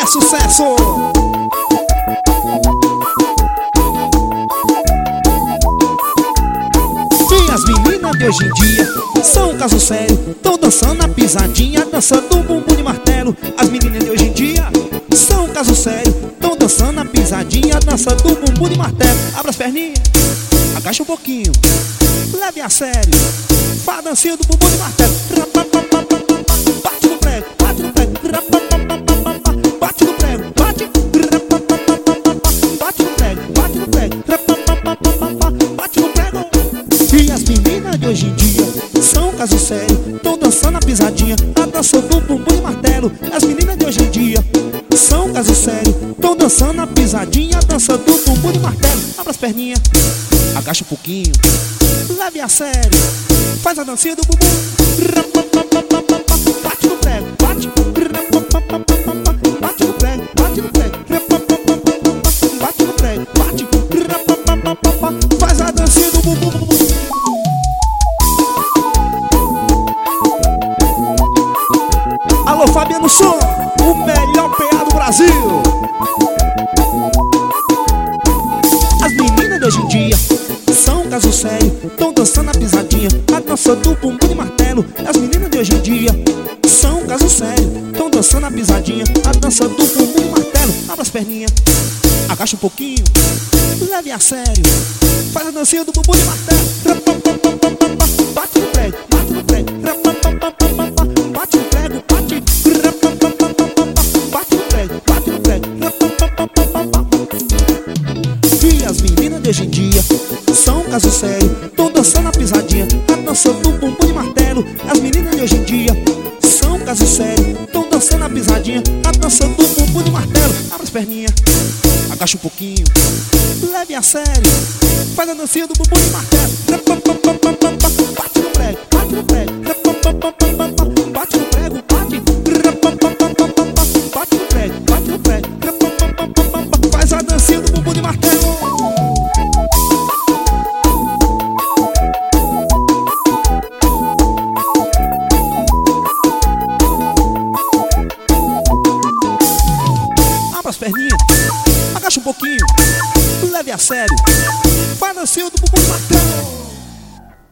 sucesso! E as meninas de hoje em dia são um caso sério, tão dançando a pisadinha, dançando um bumbum de martelo. As meninas de hoje em dia são um caso sério, tão dançando a pisadinha, dançando um bumbum de martelo. Abra as perninhas, agacha um pouquinho, leve a sério, faz a dancinha do bumbum de martelo. Bate no prego, bate no prego, bate no prego, bate, bate no prego, bate no prego, bate no prego. E as meninas de hoje em dia são um caso sério, tão dançando a pisadinha, a dança do bumbum de martelo. As meninas de hoje em dia são um caso sério, tão dançando a pisadinha, a dança do bumbum de martelo. Abra as perninhas, agacha um pouquinho, leve a sério, faz a dancinha do bumbum. Bate no prego, bate, bate no prego, bate no prego, bate no prego, bate, faz a dancinha do bumbum. Alô, Fabiano Som, o melhor PA do Brasil. As meninas de hoje em dia são um caso sério, tão dançando a pisadinha, a dança do bumbum de martelo. As meninas de hoje em dia são um caso sério, tão dançando a pisadinha, a dança do bumbum de martelo. Abra as perninhas, agacha um pouquinho, leve a sério, faz a dancinha do bumbum de martelo. Bate no prego, bate no prego, bate no prego, bate, bate no prego, bate no prego. E as meninas de hoje em dia são um caso sério, tão dançando a pisadinha, a dança do bumbum de martelo. As meninas de hoje em dia são um caso sério, tão dançando a pisadinha, a dança do bumbum de martelo. Abra as perninhas, agacha um pouquinho, leve a sério, faz a dancinha do bumbum de martelo. Bate no prego, bate no prego, bate no prego, bate, bate no prego, bate no prego, faz a dancinha do bumbum de martelo. Abra as perninhas, agacha um pouquinho, leve a sério, faz a dancinha do bumbum de martelo.